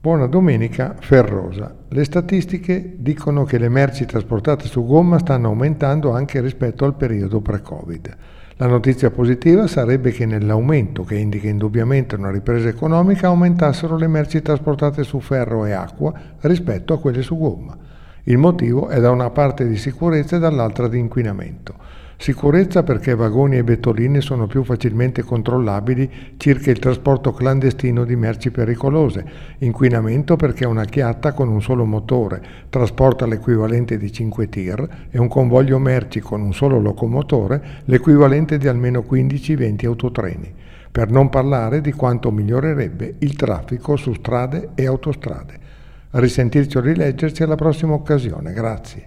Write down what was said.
Buona domenica ferrosa. Le statistiche dicono che le merci trasportate su gomma stanno aumentando anche rispetto al periodo pre-Covid. La notizia positiva sarebbe che nell'aumento, che indica indubbiamente una ripresa economica, aumentassero le merci trasportate su ferro e acqua rispetto a quelle su gomma. Il motivo è da una parte di sicurezza e dall'altra di inquinamento. Sicurezza perché vagoni e bettoline sono più facilmente controllabili circa il trasporto clandestino di merci pericolose. Inquinamento perché una chiatta con un solo motore trasporta l'equivalente di 5 tir e un convoglio merci con un solo locomotore l'equivalente di almeno 15-20 autotreni. Per non parlare di quanto migliorerebbe il traffico su strade e autostrade. A risentirci o rileggerci alla prossima occasione. Grazie.